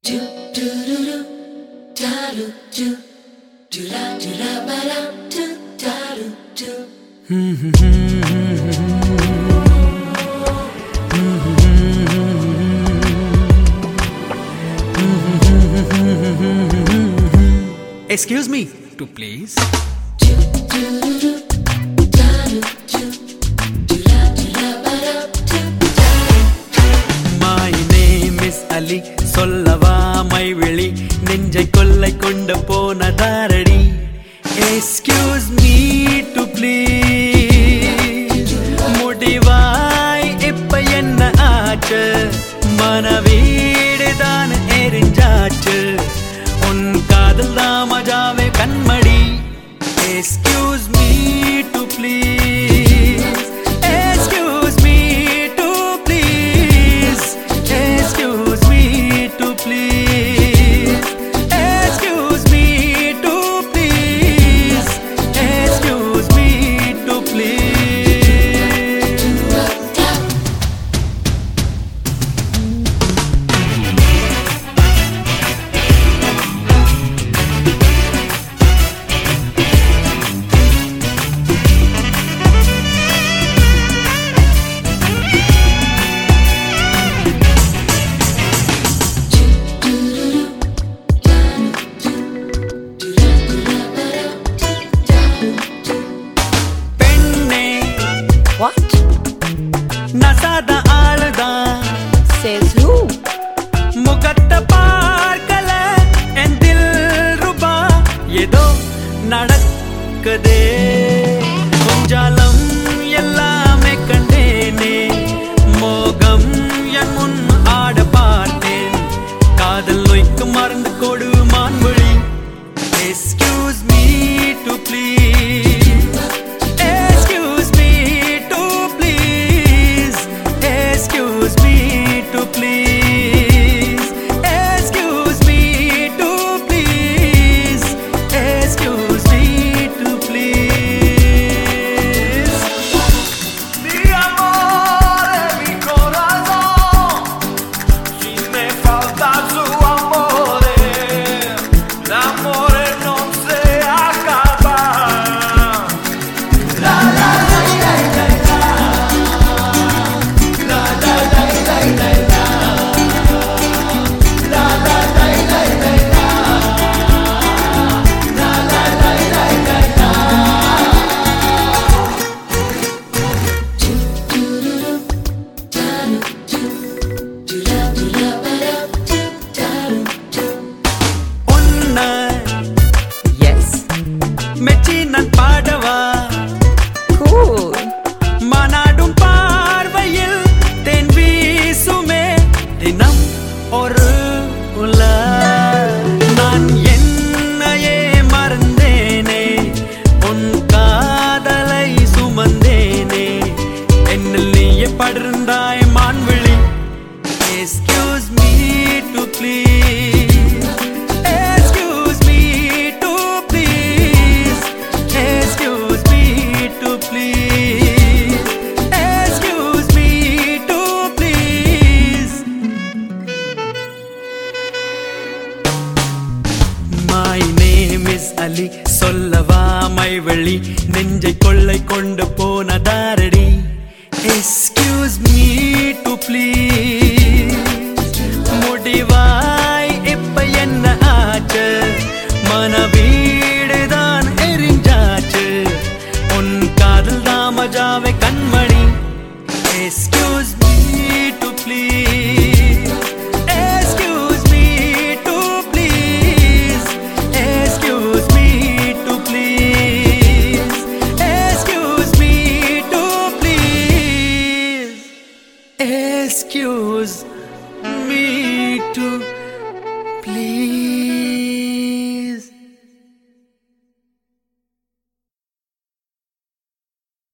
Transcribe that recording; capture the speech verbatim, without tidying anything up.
Excuse me, to please. My name is Ali. சொல்லவா மைவிழி நெஞ்சை கொள்ளை கொண்டு போனதாரடி. Excuse me, to please. முடிவாய் இப்ப என்ன ஆச்சு? மனவீடுதான் எரிஞ்சாச்சு. உன் காதல் தான் மஜாவே கண்மடி. Excuse me, to please. Excuse me, to please. Excuse me, to please. Excuse me, to please. Excuse me, to please. What? நசாத ஆளுதான். Says who? முகத்த பார்க்கல என் தில் ரூபா ஏதோ நடக்குதே. கொஞ்சாலம் எல்லாமே கண்டேனே. மோகம் என் முன் ஆட பார்த்தேன். காதல் நோய்க்கு மருந்து கொடு மான்மொழி. Excuse me, to please. Excuse me, to please. Excuse me, to please. Excuse me, to please. Excuse me, to please. Mi amore, mi corazón, si me falta su amore, l'amore non se acaba. La la la la la la. La la la la la la. La la la la la la. La la la la la la. உன்னை Yes. மெச்சி நான் பாடவா. Cool. மனாடும் பார்வையில் தென் வீசுமே தினம் ஒரு உல. நான் என்னையே மறந்தேனே. உன் காதலை சுமந்தேனே. என்னில் நீயே படர்ந்தாய் மான்விழி. Excuse me, to please. Excuse me, to please. Excuse me, to please. Excuse me, to please. My name is Ali. சொல்லவா மைவழி நெஞ்சை கொள்ளை கொண்டு போனதாரடி. Excuse me, to please. முடிவாய் இப்ப என்ன ஆச்சு? மனவீடுதான் எரிஞ்சாச்சு. உன் காதல் தான் மஜாவே கண்மணி. Excuse me, to please. Excuse me, to please. Excuse me, to please. Excuse me, to please. Excuse me to